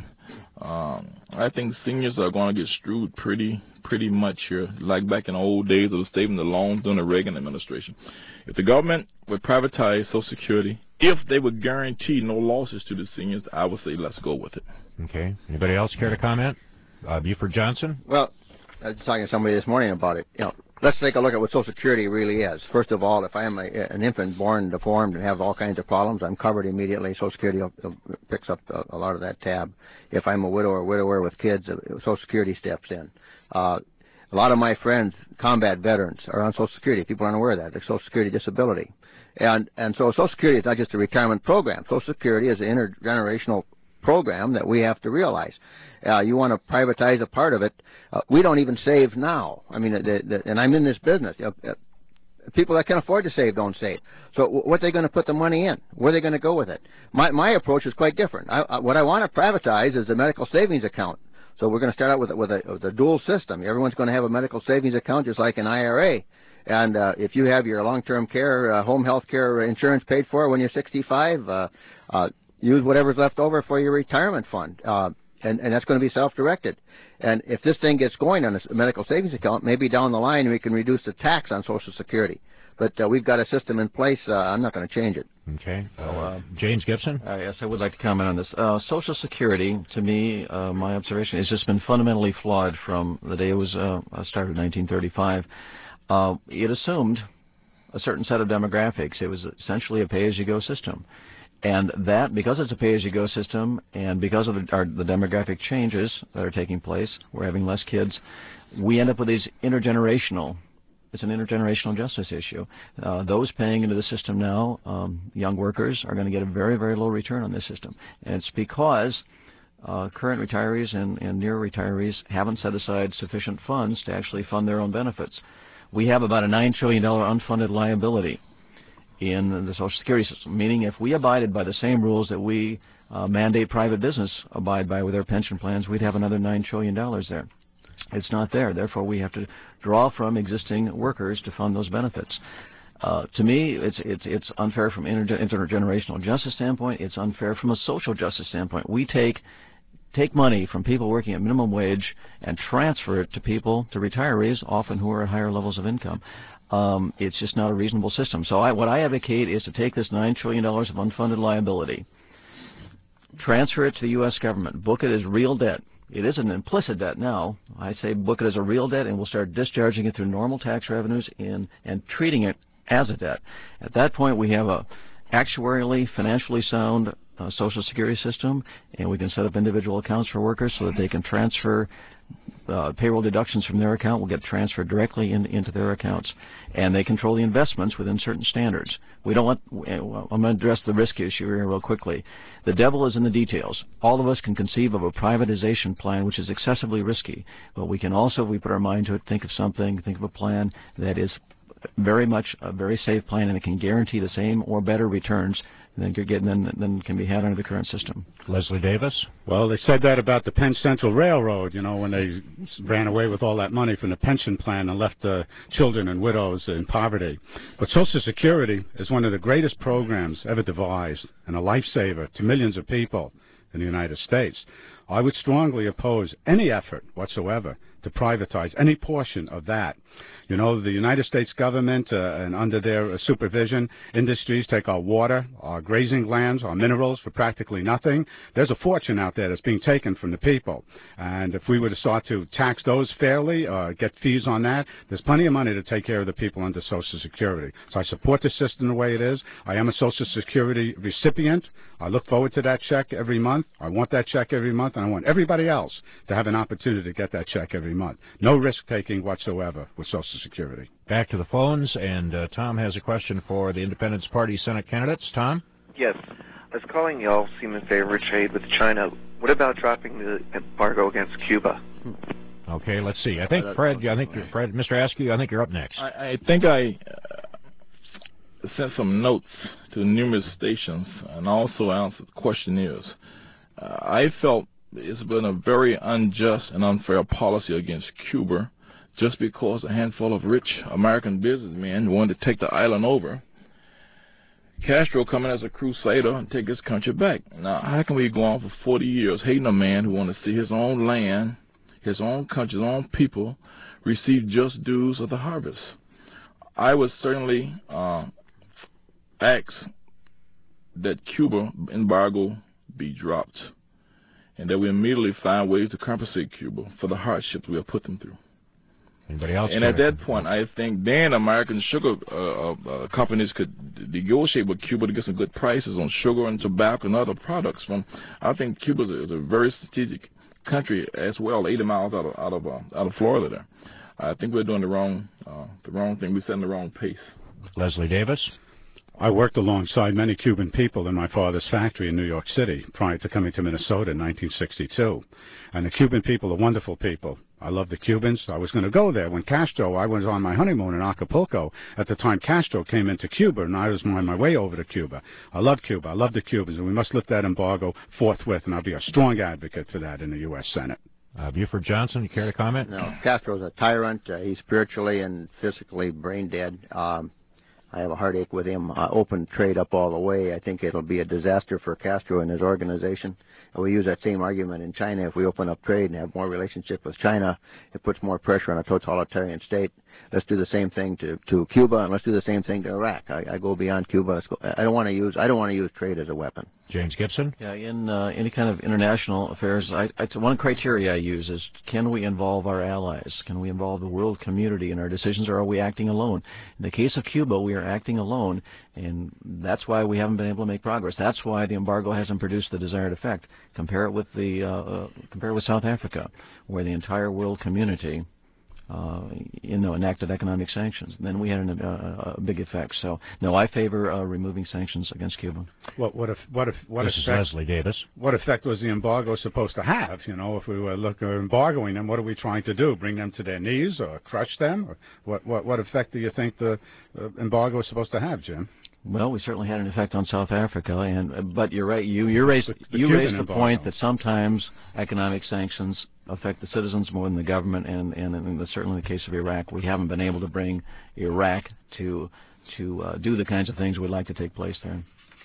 Um, I think seniors are going to get screwed pretty pretty much here, like back in the old days of saving the loans during the Reagan administration. If the government would privatize Social Security, if they would guarantee no losses to the seniors, I would say let's go with it. Okay. Anybody else care to comment? Uh, Buford Johnson? Well, I was talking to somebody this morning about it. You know, let's take a look at what Social Security really is. First of all, if I am a, an infant born deformed and have all kinds of problems, I'm covered immediately. Social Security picks up a, a lot of that tab. If I'm a widow or widower with kids, Social Security steps in. Uh, a lot of my friends, combat veterans, are on Social Security. People aren't aware of that. They're Social Security disability. And, and so Social Security is not just a retirement program. Social Security is an intergenerational program that we have to realize. Uh, you want to privatize a part of it. Uh, we don't even save now. I mean, the, the, and I'm in this business. Uh, people that can afford to save don't save. So w what are they going to put the money in? Where are they going to go with it? My, my approach is quite different. I, I, what I want to privatize is the medical savings account. So we're going to start out with, with, a, with a dual system. Everyone's going to have a medical savings account just like an I R A. And uh, if you have your long-term care, uh, home health care insurance paid for when you're sixty-five, uh, uh, use whatever's left over for your retirement fund. Uh, and, and that's going to be self-directed. And if this thing gets going on a medical savings account, maybe down the line we can reduce the tax on Social Security. But uh, we've got a system in place. Uh, I'm not going to change it. Okay. Well, uh, James Gibson? Uh, yes, I would like to comment on this. Uh, Social Security, to me, uh, my observation, has just been fundamentally flawed from the day it was uh, started in nineteen thirty-five. Uh, it assumed a certain set of demographics. It was essentially a pay-as-you-go system. And that, because it's a pay-as-you-go system, and because of the, our, the demographic changes that are taking place, we're having less kids, we end up with these intergenerational, it's an intergenerational justice issue. Uh, those paying into the system now, um, young workers, are going to get a very, very low return on this system. And it's because uh, current retirees and, and near retirees haven't set aside sufficient funds to actually fund their own benefits. We have about a nine trillion dollars unfunded liability in the Social Security system, meaning if we abided by the same rules that we uh, mandate private business abide by with their pension plans, we'd have another nine trillion dollars there. It's not there. Therefore, we have to draw from existing workers to fund those benefits. Uh, to me, it's it's it's unfair from an inter intergenerational justice standpoint. It's unfair from a social justice standpoint. We take take money from people working at minimum wage and transfer it to people, to retirees, often who are at higher levels of income. Um, it's just not a reasonable system. So I, what I advocate is to take this nine trillion dollars of unfunded liability, transfer it to the U S government, book it as real debt. It is an implicit debt now. I say book it as a real debt, and we'll start discharging it through normal tax revenues in, and treating it as a debt. At that point, we have a actuarially, financially sound uh, Social Security system, and we can set up individual accounts for workers so that they can transfer uh, payroll deductions from their account will get transferred directly in, into their accounts, and they control the investments within certain standards. We don't want, I'm going to address the risk issue here real quickly. The devil is in the details. All of us can conceive of a privatization plan which is excessively risky, but we can also, if we put our mind to it, think of something, think of a plan that is very much a very safe plan, and it can guarantee the same or better returns than, than, than can be had under the current system. Leslie Davis? Well, they said that about the Penn Central Railroad, you know, when they ran away with all that money from the pension plan and left uh, children and widows in poverty. But Social Security is one of the greatest programs ever devised and a lifesaver to millions of people in the United States. I would strongly oppose any effort whatsoever to privatize any portion of that. You know, the United States government uh, and under their uh, supervision, industries take our water, our grazing lands, our minerals for practically nothing. There's a fortune out there that's being taken from the people. And if we were to start to tax those fairly, uh, get fees on that, there's plenty of money to take care of the people under Social Security. So I support the system the way it is. I am a Social Security recipient. I look forward to that check every month. I want that check every month, and I want everybody else to have an opportunity to get that check every month. No risk-taking whatsoever with Social Security. Back to the phones, and uh, Tom has a question for the Independence Party Senate candidates. Tom? Yes. I was calling y'all seem in favor of trade with China. What about dropping the embargo against Cuba? Okay, let's see. I think Fred, I think Fred, Mister Askew, I think you're up next. I, I think I uh, sent some notes to numerous stations and also answered questionnaires. Uh, I felt it's been a very unjust and unfair policy against Cuba just because a handful of rich American businessmen wanted to take the island over. Castro coming as a crusader and take his country back. Now, how can we go on for forty years hating a man who wants to see his own land, his own country, his own people receive just dues of the harvest? I would certainly uh, ask that Cuba embargo be dropped, and that we immediately find ways to compensate Cuba for the hardships we have put them through. Anybody else? And at that point, I think then American sugar uh, uh, companies could negotiate with Cuba to get some good prices on sugar and tobacco and other products. From, I think Cuba is a, is a very strategic country as well, eighty miles out of out of uh, out of Florida. There, I think we're doing the wrong uh, the wrong thing. We're setting the wrong pace. Leslie Davis. I worked alongside many Cuban people in my father's factory in New York City prior to coming to Minnesota in nineteen sixty-two. And the Cuban people are wonderful people. I love the Cubans. I was going to go there when Castro, I was on my honeymoon in Acapulco. At the time, Castro came into Cuba, and I was on my way over to Cuba. I love Cuba. I love the Cubans, and we must lift that embargo forthwith, and I'll be a strong advocate for that in the U S Senate. Uh, Buford Johnson, you care to comment? No, Castro's a tyrant. Uh, he's spiritually and physically brain dead. Um, I have a heartache with him. Uh, open trade up all the way. I think it'll be a disaster for Castro and his organization. And we use that same argument in China. If we open up trade and have more relationship with China, it puts more pressure on a totalitarian state. Let's do the same thing to, to Cuba, and let's do the same thing to Iraq. I, I go beyond Cuba. Let's go. I don't want to use. I don't want to use trade as a weapon. James Gibson? Yeah, in uh, any kind of international affairs, I, I, one criteria I use is, can we involve our allies? Can we involve the world community in our decisions, or are we acting alone? In the case of Cuba, we are acting alone, and that's why we haven't been able to make progress. That's why the embargo hasn't produced the desired effect. Compare it with the uh, uh, compare it with South Africa, where the entire world community Uh, you know, enacted economic sanctions. Then we had an, uh, a big effect. So, no, I favor uh, removing sanctions against Cuba. What, what if, what if, what this effect, is Leslie Davis. What effect was the embargo supposed to have? You know, if we were look, uh, embargoing them, what are we trying to do? Bring them to their knees or crush them? Or what, what, what effect do you think the uh, embargo is supposed to have, Jim? Well, we certainly had an effect on South Africa, and but you're right. You you raised the, the you Cuban raised the embargo. point that sometimes economic sanctions affect the citizens more than the government, and and in the, certainly in the case of Iraq, we haven't been able to bring Iraq to to uh, do the kinds of things we'd like to take place there.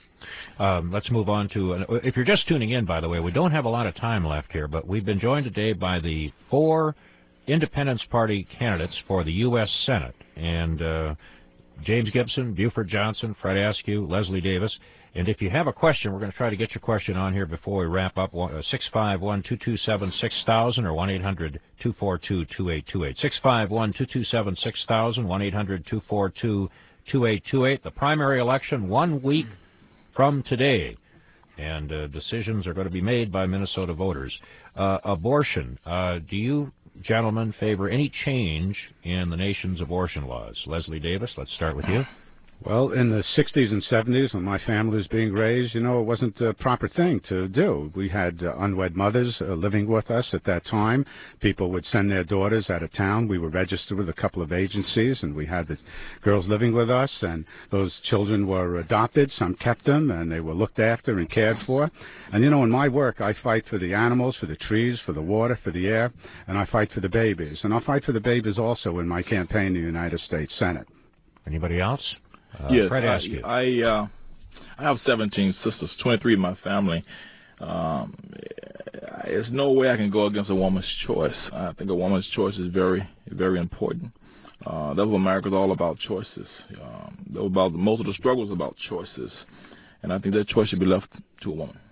Um, let's move on to, uh, if you're just tuning in, by the way, we don't have a lot of time left here, but we've been joined today by the four Independence Party candidates for the U S Senate, and uh, James Gibson, Buford Johnson, Fred Askew, Leslie Davis. And if you have a question, we're going to try to get your question on here before we wrap up. six five one, two two seven, six thousand or one eight hundred, two four two, two eight two eight. six five one, two two seven, six thousand, one eight hundred, two four two, two eight two eight. The primary election one week from today, and uh, decisions are going to be made by Minnesota voters. Uh, abortion, uh, do you gentlemen favor any change in the nation's abortion laws? Leslie Davis, let's start with you. Well, in the sixties and seventies, when my family was being raised, you know, it wasn't the proper thing to do. We had uh, unwed mothers uh, living with us at that time. People would send their daughters out of town. We were registered with a couple of agencies, and we had the girls living with us, and those children were adopted. Some kept them, and they were looked after and cared for. And, you know, in my work, I fight for the animals, for the trees, for the water, for the air, and I fight for the babies. And I'll fight for the babies also in my campaign in the United States Senate. Anybody else? Uh, yes, Fred I, Askew. I, uh, I have seventeen sisters, twenty-three in my family. Um, there's no way I can go against a woman's choice. I think a woman's choice is very, very important. Uh, that's what America's all about, choices. Um, about most of the struggles about choices, and I think that choice should be left to a woman.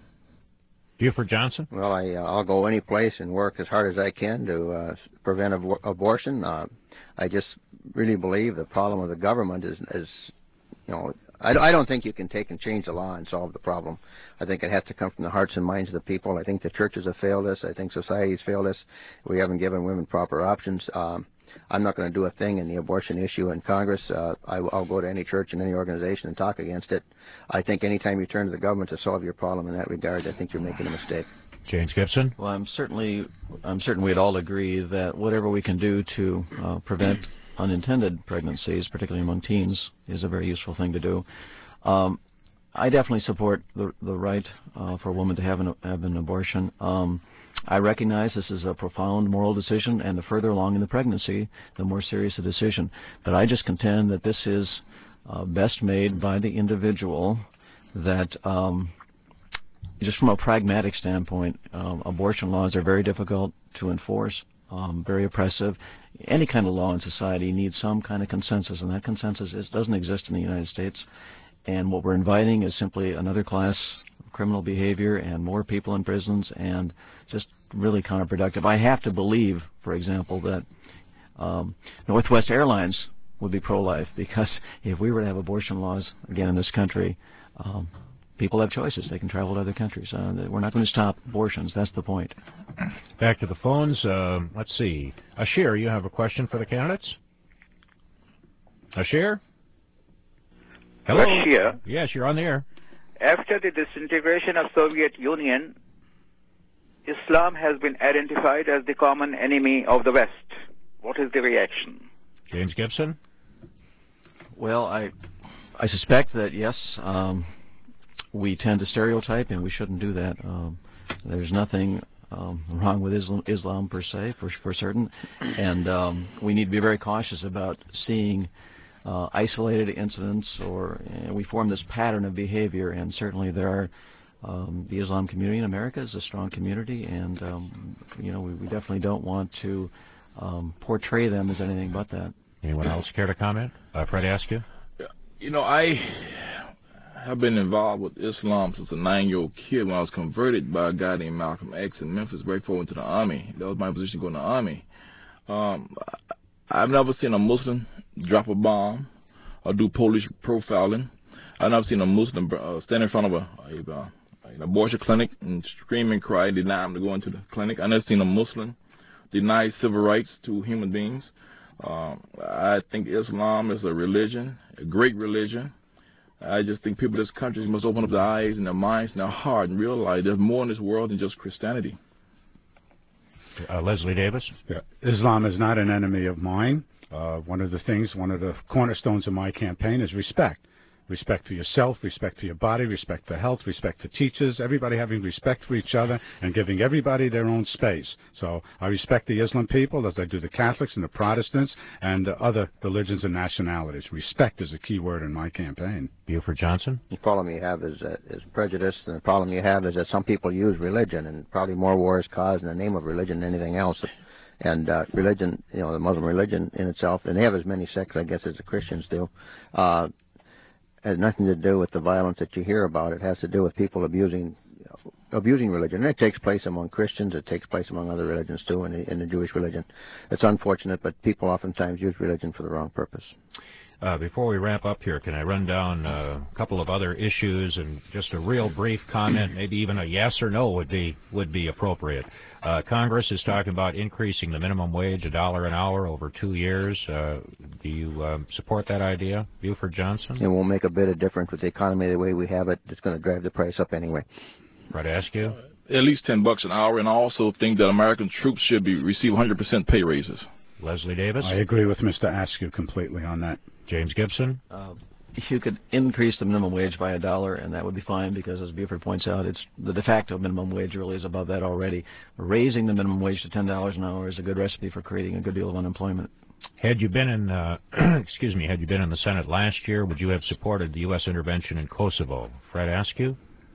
Buford Johnson? Well, I, uh, I'll go any place and work as hard as I can to uh, prevent ab abortion. Uh, I just really believe the problem with the government is, is you know, I, I don't think you can take and change the law and solve the problem. I think it has to come from the hearts and minds of the people. I think the churches have failed us. I think society's failed us. We haven't given women proper options. Um, I'm not going to do a thing in the abortion issue in Congress. Uh, I, I'll go to any church and any organization and talk against it. I think anytime you turn to the government to solve your problem in that regard, I think you're making a mistake. James Gibson? Well, I'm certainly, I'm certain we'd all agree that whatever we can do to uh, prevent unintended pregnancies, particularly among teens, is a very useful thing to do. Um, I definitely support the the right uh, for a woman to have an have an abortion. Um, I recognize this is a profound moral decision, and the further along in the pregnancy, the more serious the decision. But I just contend that this is uh, best made by the individual. That um, just from a pragmatic standpoint, um, abortion laws are very difficult to enforce, um, very oppressive. Any kind of law in society needs some kind of consensus, and that consensus is, doesn't exist in the United States. And what we're inviting is simply another class of criminal behavior and more people in prisons, and just really counterproductive. I have to believe, for example, that um, Northwest Airlines would be pro-life, because if we were to have abortion laws again in this country, um, people have choices. They can travel to other countries. Uh, we're not going to stop abortions. That's the point. Back to the phones. Uh, let's see. Ashir, you have a question for the candidates? Ashir? Hello. Russia. Yes, you're on the air. After the disintegration of Soviet Union, Islam has been identified as the common enemy of the West. What is the reaction? James Gibson? Well, I, I suspect that, yes, um, we tend to stereotype, and we shouldn't do that. Um, there's nothing um, wrong with Islam, Islam per se, for, for certain, and um, we need to be very cautious about seeing uh, isolated incidents, or uh, we form this pattern of behavior, and certainly there are um, the Islam community in America is a strong community, and um, you know we, we definitely don't want to um, portray them as anything but that. Anyone else care to comment? Uh, Fred Askew? You know, I have been involved with Islam since a nine-year-old kid when I was converted by a guy named Malcolm X in Memphis right before I went to the Army. That was my position going to the Army. Um, I've never seen a Muslim drop a bomb or do police profiling. I've never seen a Muslim uh, stand in front of a, a, a, an abortion clinic and scream and cry, deny them to go into the clinic. I've never seen a Muslim deny civil rights to human beings. Um, I think Islam is a religion, a great religion. I just think people in this country must open up their eyes and their minds and their heart and realize there's more in this world than just Christianity. Uh, Leslie Davis? Yeah. Islam is not an enemy of mine. Uh, one of the things, one of the cornerstones of my campaign is respect. Respect for yourself, respect for your body, respect for health, respect for teachers, everybody having respect for each other and giving everybody their own space. So I respect the Islam people as I do the Catholics and the Protestants and the other religions and nationalities. Respect is a key word in my campaign. Buford Johnson? The problem you have is, uh, is prejudice, and the problem you have is that some people use religion, and probably more wars caused in the name of religion than anything else. And uh, religion, you know, the Muslim religion in itself, and they have as many sects, I guess, as the Christians do, uh, has nothing to do with the violence that you hear about. It has to do with people abusing abusing religion. And it takes place among Christians. It takes place among other religions, too, in the, in the Jewish religion. It's unfortunate, but people oftentimes use religion for the wrong purpose. Uh, before we wrap up here, can I run down uh, a couple of other issues, and just a real brief comment, maybe even a yes or no would be would be appropriate. Uh, Congress is talking about increasing the minimum wage a dollar an hour over two years. Uh, do you uh, support that idea, Buford Johnson? It won't make a bit of difference with the economy the way we have it. It's going to drive the price up anyway. Right, ask you? At least ten bucks an hour, and I also think that American troops should be receive one hundred percent pay raises. Leslie Davis? I agree with Mister Askew completely on that. James Gibson? Uh, you could increase the minimum wage by a dollar, and that would be fine, because as Buford points out, it's the de facto minimum wage really is above that already. Raising the minimum wage to ten dollars an hour is a good recipe for creating a good deal of unemployment. Had you been in, uh, excuse me, had you been in the Senate last year, would you have supported the U S intervention in Kosovo? Fred Askew?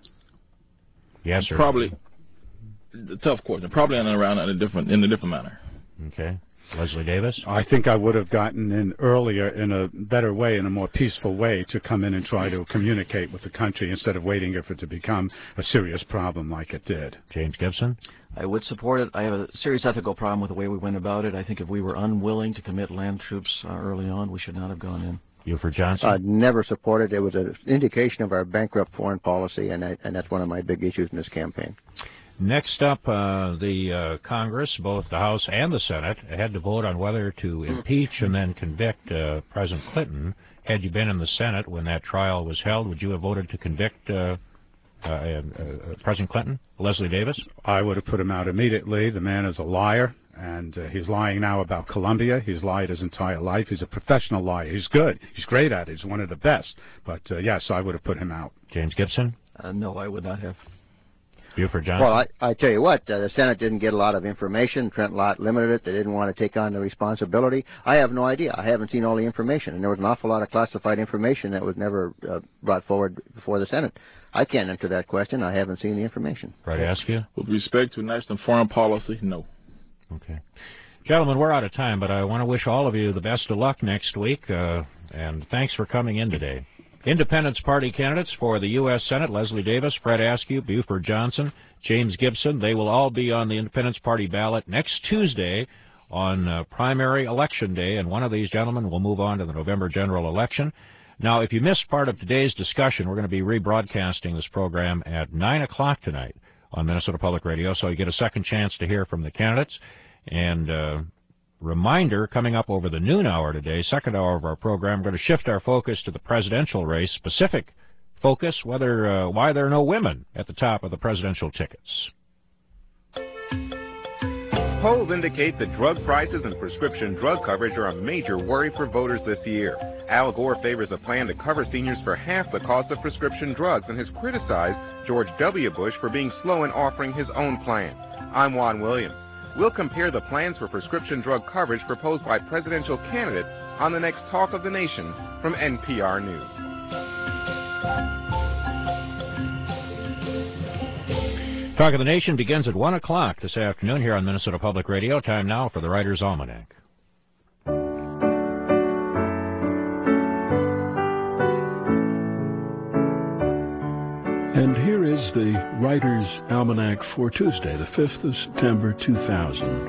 Yes or Probably. A tough question. Probably in and around in a different in a different manner. Okay. Leslie Davis? I think I would have gotten in earlier in a better way, in a more peaceful way, to come in and try to communicate with the country instead of waiting for it to become a serious problem like it did. James Gibson? I would support it. I have a serious ethical problem with the way we went about it. I think if we were unwilling to commit land troops uh, early on, we should not have gone in. Buford Johnson? I'd never supported it. It was an indication of our bankrupt foreign policy, and, I, and that's one of my big issues in this campaign. Next up, uh, the uh, Congress, both the House and the Senate, had to vote on whether to impeach and then convict uh, President Clinton. Had you been in the Senate when that trial was held, would you have voted to convict uh, uh, uh, President Clinton? Leslie Davis? I would have put him out immediately. The man is a liar, and uh, he's lying now about Colombia. He's lied his entire life. He's a professional liar. He's good. He's great at it. He's one of the best. But, uh, yes, I would have put him out. James Gibson? Uh, no, I would not have. Buford Johnson? Well, I, I tell you what, uh, the Senate didn't get a lot of information. Trent Lott limited it. They didn't want to take on the responsibility. I have no idea. I haven't seen all the information, and there was an awful lot of classified information that was never uh, brought forward before the Senate. I can't answer that question. I haven't seen the information. Right, ask you? With respect to national foreign policy, no. Okay. Gentlemen, we're out of time, but I want to wish all of you the best of luck next week, uh, and thanks for coming in today. Independence Party candidates for the U S Senate, Leslie Davis, Fred Askew, Buford Johnson, James Gibson, they will all be on the Independence Party ballot next Tuesday on uh, primary election day, and one of these gentlemen will move on to the November general election. Now, if you missed part of today's discussion, we're going to be rebroadcasting this program at nine o'clock tonight on Minnesota Public Radio, so you get a second chance to hear from the candidates. And uh, reminder, coming up over the noon hour today, second hour of our program, we're going to shift our focus to the presidential race, specific focus whether uh, why there are no women at the top of the presidential tickets. Polls indicate that drug prices and prescription drug coverage are a major worry for voters this year. Al Gore favors a plan to cover seniors for half the cost of prescription drugs and has criticized George W. Bush for being slow in offering his own plan. I'm Juan Williams. We'll compare the plans for prescription drug coverage proposed by presidential candidates on the next Talk of the Nation from N P R News. Talk of the Nation begins at one o'clock this afternoon here on Minnesota Public Radio. Time now for the Writer's Almanac. And here is the Writer's Almanac for Tuesday, the fifth of September, two thousand.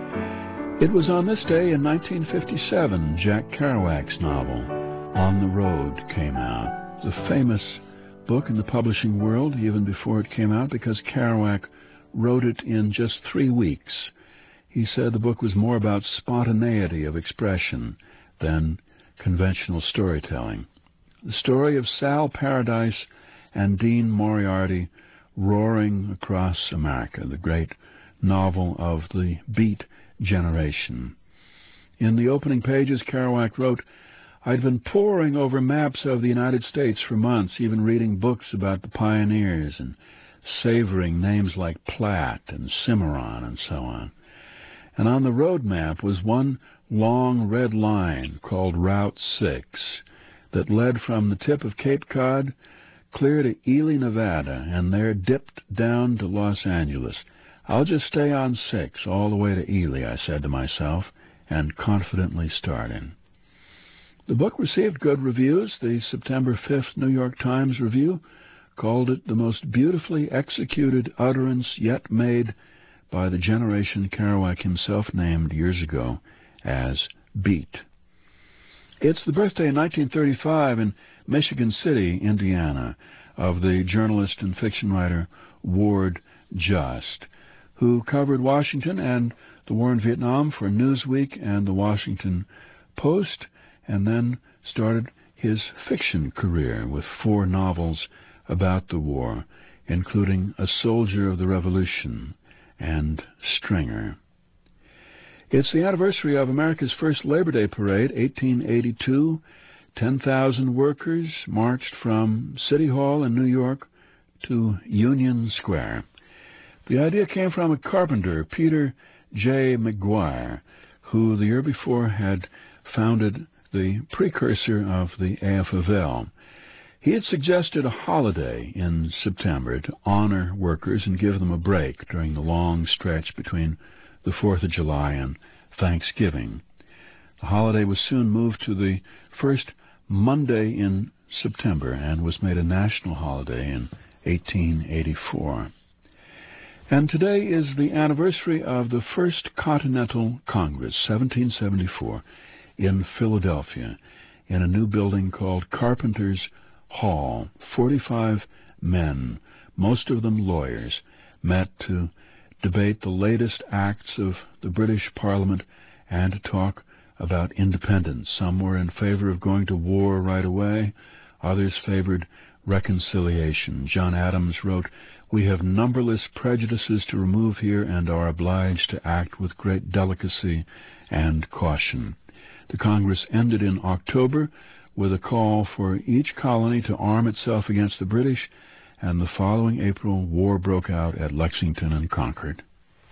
It was on this day in nineteen fifty-seven, Jack Kerouac's novel, On the Road, came out. It's a famous book in the publishing world even before it came out because Kerouac wrote it in just three weeks. He said the book was more about spontaneity of expression than conventional storytelling. The story of Sal Paradise and Dean Moriarty roaring across America, the great novel of the Beat generation. In the opening pages, Kerouac wrote, I'd been poring over maps of the United States for months, even reading books about the pioneers and savoring names like Platt and Cimarron and so on. And on the road map was one long red line called Route six that led from the tip of Cape Cod clear to Ely, Nevada, and there dipped down to Los Angeles. I'll just stay on six all the way to Ely, I said to myself, and confidently started. The book received good reviews. The September fifth New York Times Review called it the most beautifully executed utterance yet made by the generation Kerouac himself named years ago as Beat. It's the birthday in nineteen thirty-five in Michigan City, Indiana, of the journalist and fiction writer Ward Just, who covered Washington and the war in Vietnam for Newsweek and the Washington Post, and then started his fiction career with four novels about the war, including A Soldier of the Revolution and Stringer. It's the anniversary of America's first Labor Day parade, eighteen eighty-two. ten thousand workers marched from City Hall in New York to Union Square. The idea came from a carpenter, Peter J. McGuire, who the year before had founded the precursor of the A F of L. He had suggested a holiday in September to honor workers and give them a break during the long stretch between the fourth of July and Thanksgiving. The holiday was soon moved to the first Monday in September and was made a national holiday in eighteen eighty-four. And today is the anniversary of the First Continental Congress, seventeen seventy-four, in Philadelphia, in a new building called Carpenter's Hall. Forty-five men, most of them lawyers, met to debate the latest acts of the British Parliament and to talk about independence. Some were in favor of going to war right away. Others favored reconciliation. John Adams wrote, "We have numberless prejudices to remove here and are obliged to act with great delicacy and caution." The Congress ended in October with a call for each colony to arm itself against the British, and the following April, war broke out at Lexington and Concord.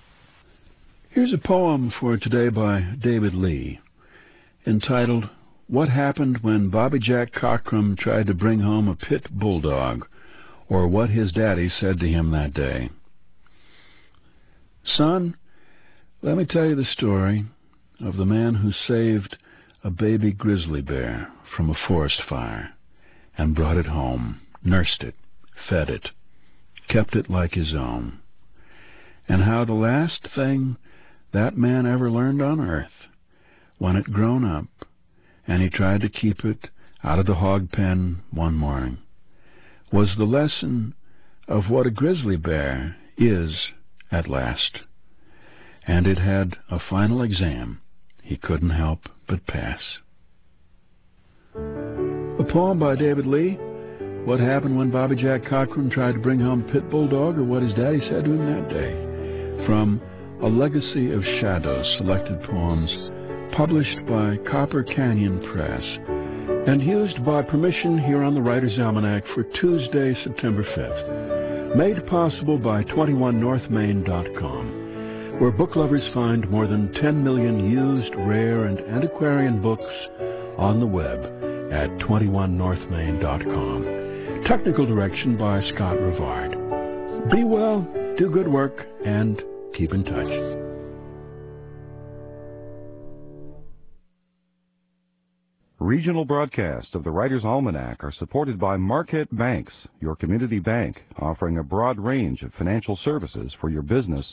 Here's a poem for today by David Lee, entitled, "What Happened When Bobby Jack Cockrum Tried to Bring Home a Pit Bulldog, or What His Daddy Said to Him That Day." Son, let me tell you the story of the man who saved a baby grizzly bear from a forest fire and brought it home, nursed it, fed it, kept it like his own, and how the last thing that man ever learned on earth, when it grown up and he tried to keep it out of the hog pen one morning, was the lesson of what a grizzly bear is at last. And it had a final exam he couldn't help but pass. A poem by David Lee. What happened when Bobby Jack Cochran tried to bring home Pit Bulldog, or what his daddy said to him that day. From A Legacy of Shadows, selected poems, published by Copper Canyon Press, and used by permission here on the Writer's Almanac for Tuesday, September fifth. Made possible by twenty-one north main dot com, where book lovers find more than ten million used, rare, and antiquarian books on the web at twenty-one north main dot com. Technical direction by Scott Rivard. Be well, do good work, and keep in touch. Regional broadcasts of the Writer's Almanac are supported by Marquette Banks, your community bank, offering a broad range of financial services for your business